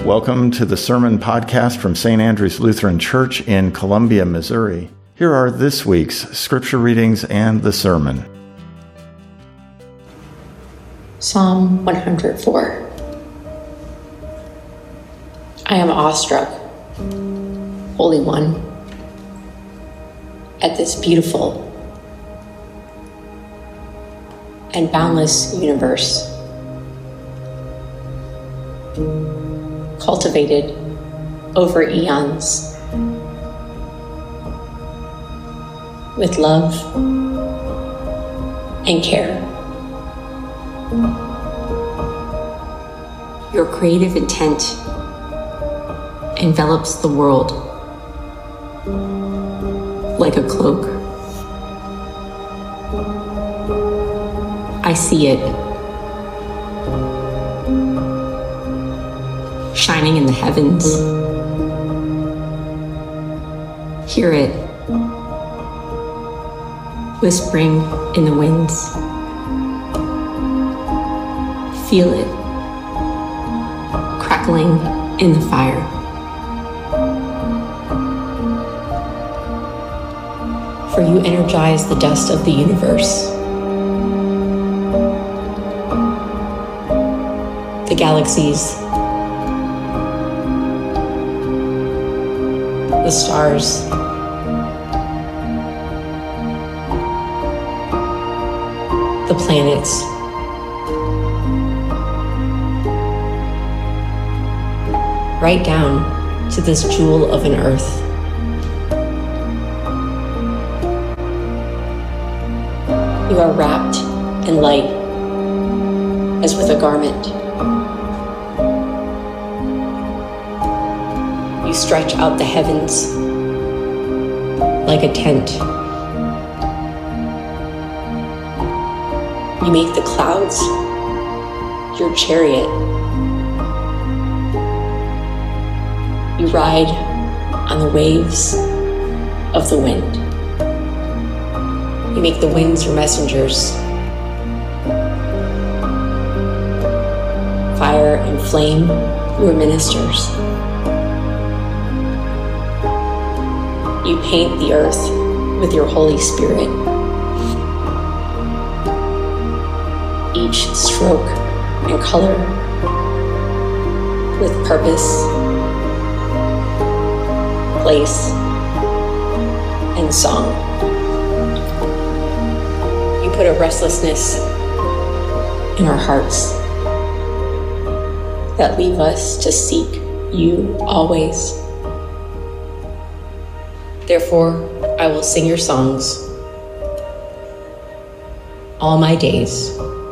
Welcome to the Sermon Podcast from St. Andrew's Lutheran Church in Columbia, Missouri. Here are this week's scripture readings and the sermon. Psalm 104. I am awestruck, Holy One, at this beautiful and boundless universe, cultivated over eons with love and care. Your creative intent envelops the world like a cloak. I see it shining in the heavens. Hear it whispering in the winds. Feel it crackling in the fire. For you energize the dust of the universe, the galaxies, the stars, the planets, right down to this jewel of an earth. You are wrapped in light as with a garment. You stretch out the heavens like a tent. You make the clouds your chariot. You ride on the waves of the wind. You make the winds your messengers. Fire and flame your ministers. You paint the earth with your Holy Spirit. Each stroke and color with purpose, place, and song. You put a restlessness in our hearts that leave us to seek you always. Therefore, I will sing your songs all my days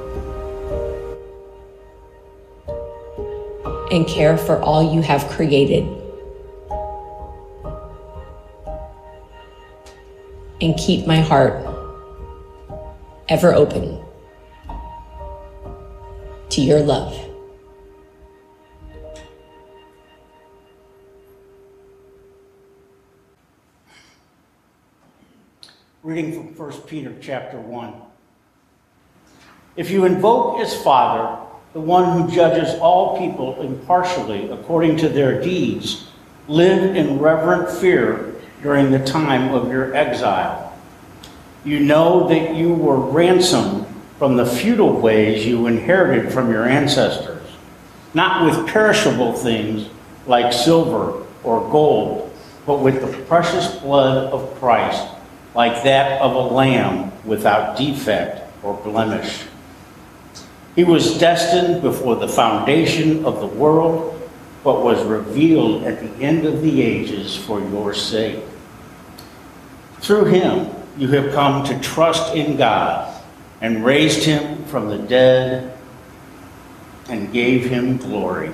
and care for all you have created and keep my heart ever open to your love. Reading from 1 Peter chapter 1. If you invoke as Father the one who judges all people impartially according to their deeds, live in reverent fear during the time of your exile. You know that you were ransomed from the futile ways you inherited from your ancestors, not with perishable things like silver or gold, but with the precious blood of Christ, like that of a lamb without defect or blemish. He was destined before the foundation of the world, but was revealed at the end of the ages for your sake. Through him, you have come to trust in God and raised him from the dead and gave him glory.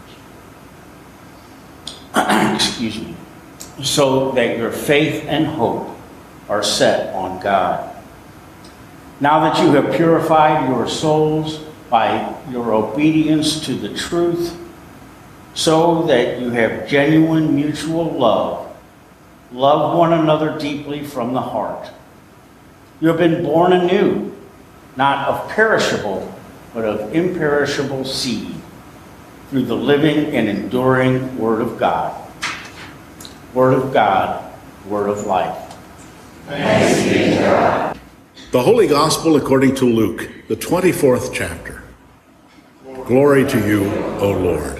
Excuse me. So that your faith and hope are set on God. Now that you have purified your souls by your obedience to the truth, so that you have genuine mutual love, love one another deeply from the heart. You have been born anew, not of perishable, but of imperishable seed, through the living and enduring Word of God. Word of God, Word of life. Thanks be to God. The Holy Gospel according to Luke, the 24th chapter. Glory to you, O Lord.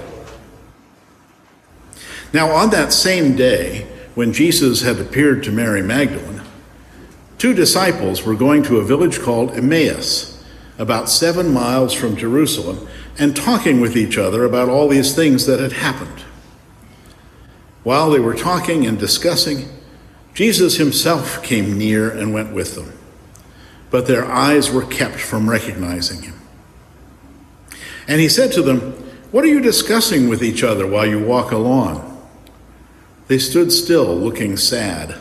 Now on that same day, when Jesus had appeared to Mary Magdalene, 2 disciples were going to a village called Emmaus, about 7 miles from Jerusalem, and talking with each other about all these things that had happened. While they were talking and discussing, Jesus himself came near and went with them, but their eyes were kept from recognizing him. And he said to them, "What are you discussing with each other while you walk along?" They stood still, looking sad.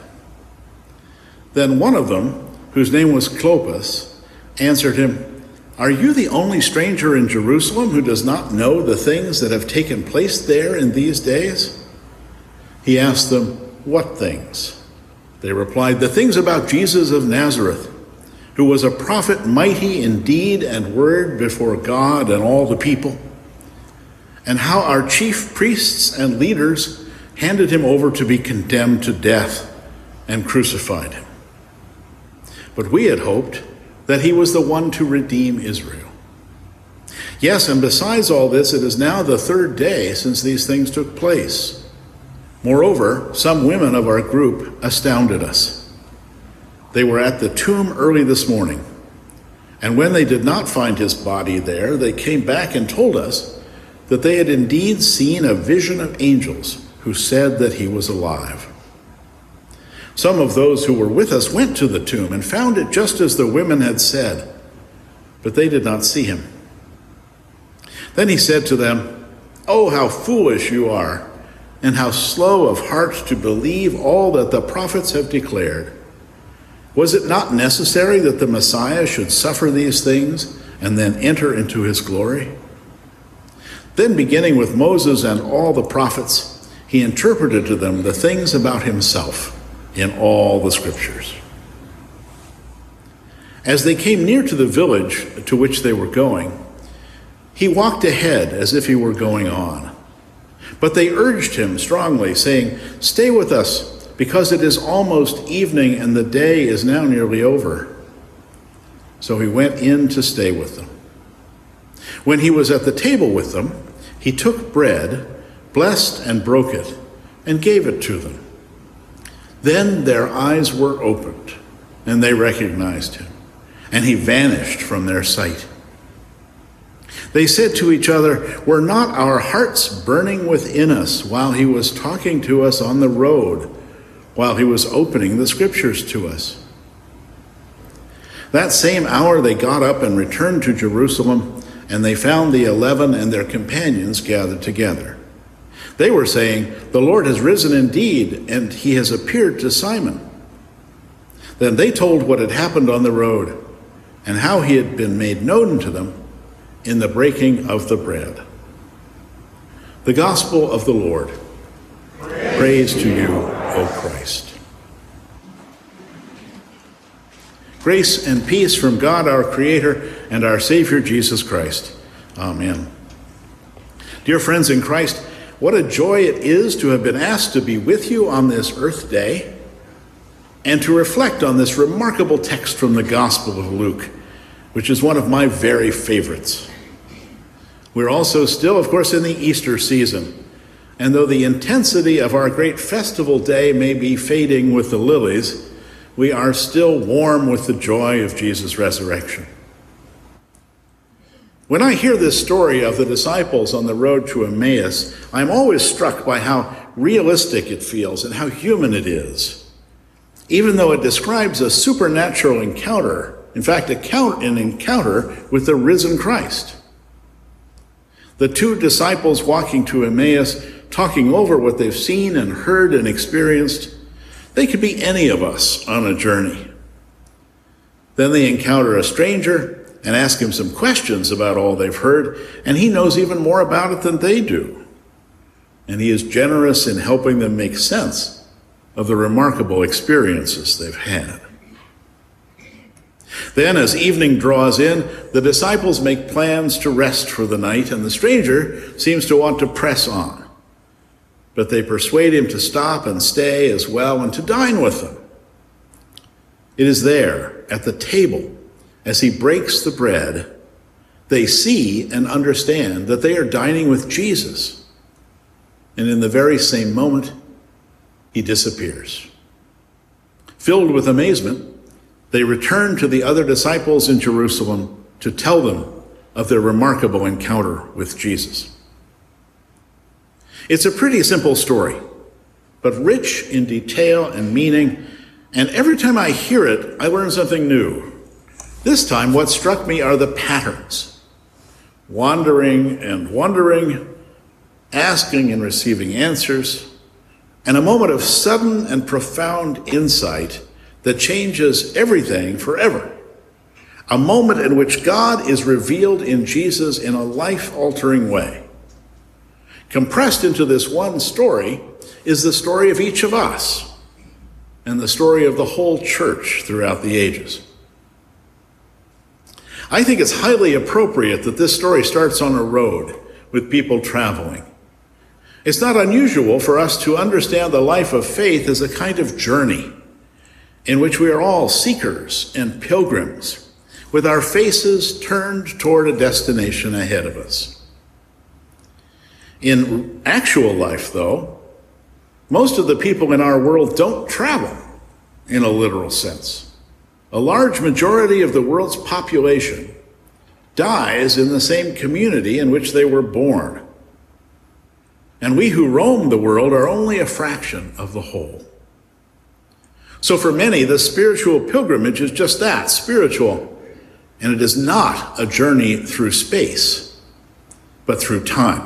Then one of them, whose name was Clopas, answered him, "Are you the only stranger in Jerusalem who does not know the things that have taken place there in these days?" He asked them, "What things?" They replied, "The things about Jesus of Nazareth, who was a prophet mighty in deed and word before God and all the people, and how our chief priests and leaders handed him over to be condemned to death and crucified him. But we had hoped that he was the one to redeem Israel. Yes, and besides all this, it is now the 3rd day since these things took place. Moreover, some women of our group astounded us. They were at the tomb early this morning, and when they did not find his body there, they came back and told us that they had indeed seen a vision of angels who said that he was alive. Some of those who were with us went to the tomb and found it just as the women had said, but they did not see him." Then he said to them, "Oh, how foolish you are, and how slow of heart to believe all that the prophets have declared. Was it not necessary that the Messiah should suffer these things and then enter into his glory?" Then, beginning with Moses and all the prophets, he interpreted to them the things about himself in all the scriptures. As they came near to the village to which they were going, he walked ahead as if he were going on. But they urged him strongly, saying, "Stay with us, because it is almost evening and the day is now nearly over." So he went in to stay with them. When he was at the table with them, he took bread, blessed and broke it, and gave it to them. Then their eyes were opened, and they recognized him, and he vanished from their sight. They said to each other, "Were not our hearts burning within us while he was talking to us on the road, while he was opening the scriptures to us?" That same hour they got up and returned to Jerusalem, and they found the 11 and their companions gathered together. They were saying, "The Lord has risen indeed, and he has appeared to Simon." Then they told what had happened on the road, and how he had been made known to them in the breaking of the bread. The Gospel of the Lord. Praise to you, O Christ. Grace and peace from God our Creator and our Savior Jesus Christ. Amen. Dear friends in Christ, what a joy it is to have been asked to be with you on this Earth Day and to reflect on this remarkable text from the Gospel of Luke, which is one of my very favorites. We're also still, of course, in the Easter season, and though the intensity of our great festival day may be fading with the lilies, we are still warm with the joy of Jesus' resurrection. When I hear this story of the disciples on the road to Emmaus, I'm always struck by how realistic it feels and how human it is. Even though it describes a supernatural encounter, in fact, an encounter with the risen Christ. The 2 disciples walking to Emmaus, talking over what they've seen and heard and experienced, they could be any of us on a journey. Then they encounter a stranger and ask him some questions about all they've heard, and he knows even more about it than they do. And he is generous in helping them make sense of the remarkable experiences they've had. Then, as evening draws in, the disciples make plans to rest for the night, and the stranger seems to want to press on. But they persuade him to stop and stay as well and to dine with them. It is there, at the table, as he breaks the bread, they see and understand that they are dining with Jesus. And in the very same moment, he disappears. Filled with amazement, they return to the other disciples in Jerusalem to tell them of their remarkable encounter with Jesus. It's a pretty simple story, but rich in detail and meaning, and every time I hear it, I learn something new. This time, what struck me are the patterns. Wandering and wondering, asking and receiving answers, and a moment of sudden and profound insight that changes everything forever. A moment in which God is revealed in Jesus in a life-altering way. Compressed into this one story is the story of each of us and the story of the whole church throughout the ages. I think it's highly appropriate that this story starts on a road with people traveling. It's not unusual for us to understand the life of faith as a kind of journey in which we are all seekers and pilgrims, with our faces turned toward a destination ahead of us. In actual life, though, most of the people in our world don't travel in a literal sense. A large majority of the world's population dies in the same community in which they were born. And we who roam the world are only a fraction of the whole. So for many, the spiritual pilgrimage is just that, spiritual. And it is not a journey through space, but through time.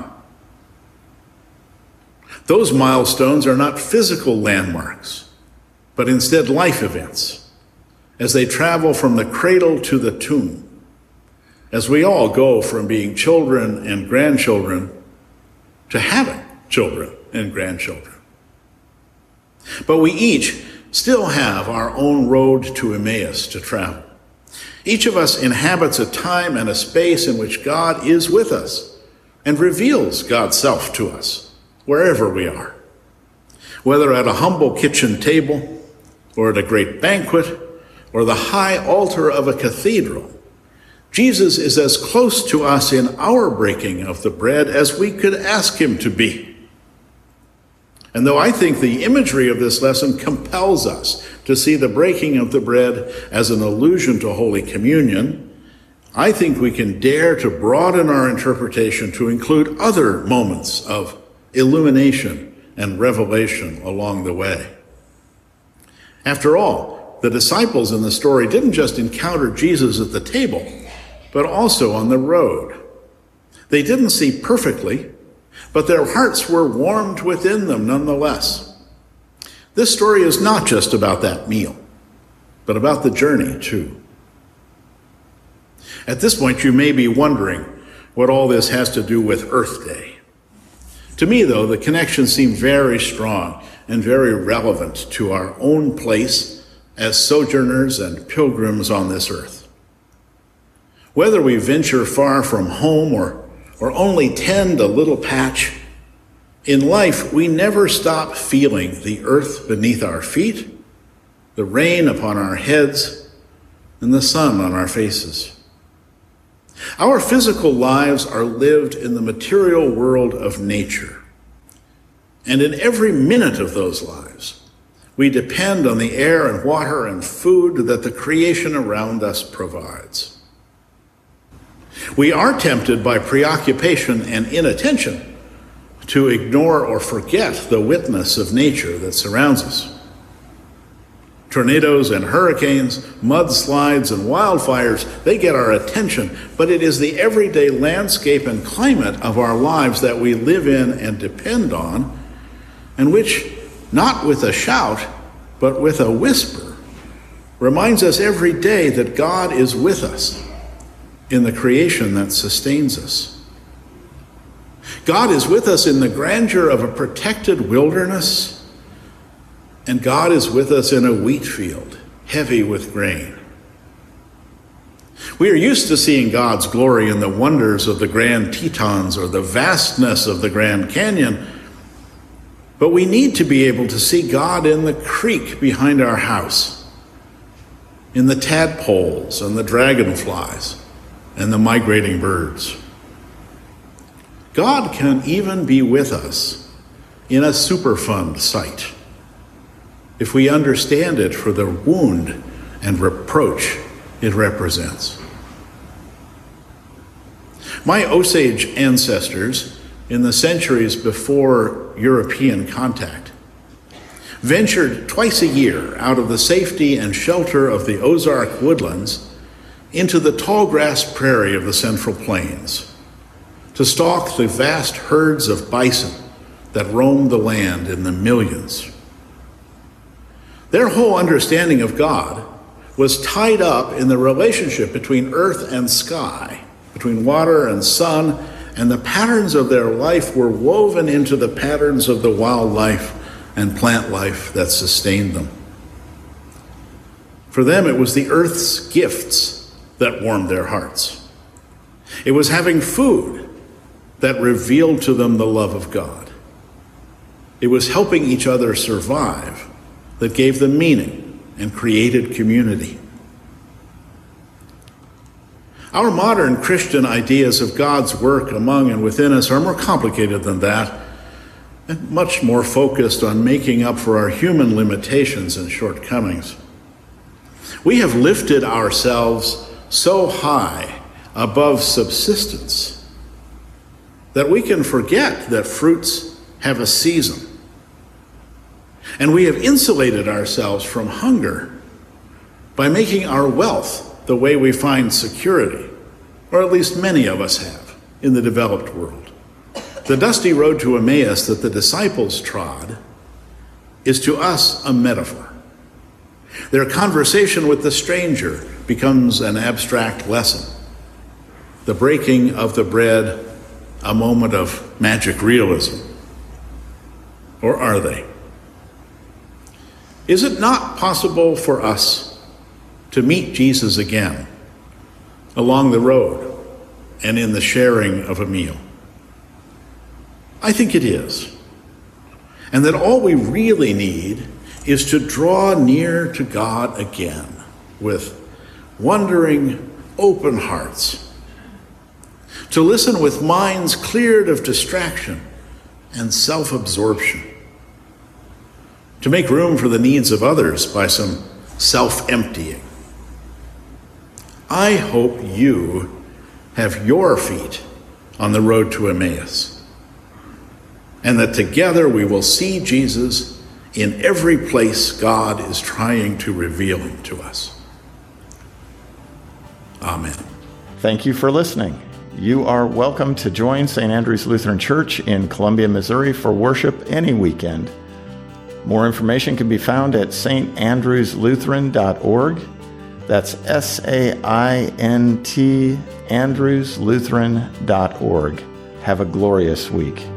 Those milestones are not physical landmarks, but instead life events, as they travel from the cradle to the tomb, as we all go from being children and grandchildren to having children and grandchildren. But we each still have our own road to Emmaus to travel. Each of us inhabits a time and a space in which God is with us and reveals God's self to us, wherever we are. Whether at a humble kitchen table, or at a great banquet, or the high altar of a cathedral, Jesus is as close to us in our breaking of the bread as we could ask him to be. And though I think the imagery of this lesson compels us to see the breaking of the bread as an allusion to Holy Communion, I think we can dare to broaden our interpretation to include other moments of illumination and revelation along the way. After all, the disciples in the story didn't just encounter Jesus at the table, but also on the road. They didn't see perfectly, but their hearts were warmed within them nonetheless. This story is not just about that meal, but about the journey too. At this point, you may be wondering what all this has to do with Earth Day. To me, though, the connection seemed very strong and very relevant to our own place as sojourners and pilgrims on this earth. Whether we venture far from home or only tend a little patch, in life we never stop feeling the earth beneath our feet, the rain upon our heads, and the sun on our faces. Our physical lives are lived in the material world of nature. And in every minute of those lives, we depend on the air and water and food that the creation around us provides. We are tempted by preoccupation and inattention to ignore or forget the witness of nature that surrounds us. Tornadoes and hurricanes, mudslides and wildfires, they get our attention, but it is the everyday landscape and climate of our lives that we live in and depend on, and which, not with a shout, but with a whisper, reminds us every day that God is with us in the creation that sustains us. God is with us in the grandeur of a protected wilderness, and God is with us in a wheat field, heavy with grain. We are used to seeing God's glory in the wonders of the Grand Tetons or the vastness of the Grand Canyon, but we need to be able to see God in the creek behind our house, in the tadpoles and the dragonflies and the migrating birds. God can even be with us in a Superfund site if we understand it for the wound and reproach it represents. My Osage ancestors, in the centuries before European contact, ventured twice a year out of the safety and shelter of the Ozark woodlands into the tall grass prairie of the Central Plains to stalk the vast herds of bison that roamed the land in the millions. Their whole understanding of God was tied up in the relationship between earth and sky, between water and sun, and the patterns of their life were woven into the patterns of the wildlife and plant life that sustained them. For them, it was the earth's gifts that warmed their hearts. It was having food that revealed to them the love of God. It was helping each other survive that gave them meaning and created community. Our modern Christian ideas of God's work among and within us are more complicated than that, and much more focused on making up for our human limitations and shortcomings. We have lifted ourselves so high above subsistence that we can forget that fruits have a season. And we have insulated ourselves from hunger by making our wealth the way we find security, or at least many of us have in the developed world. The dusty road to Emmaus that the disciples trod is to us a metaphor. Their conversation with the stranger becomes an abstract lesson. The breaking of the bread, a moment of magic realism. Or are they? Is it not possible for us to meet Jesus again along the road and in the sharing of a meal? I think it is. And that all we really need is to draw near to God again with wondering, open hearts, to listen with minds cleared of distraction and self-absorption, to make room for the needs of others by some self-emptying. I hope you have your feet on the road to Emmaus, and that together we will see Jesus in every place God is trying to reveal him to us. Amen. Thank you for listening. You are welcome to join St. Andrew's Lutheran Church in Columbia, Missouri for worship any weekend. More information can be found at standrewslutheran.org. That's SAINT, andrewslutheran.org. Have a glorious week.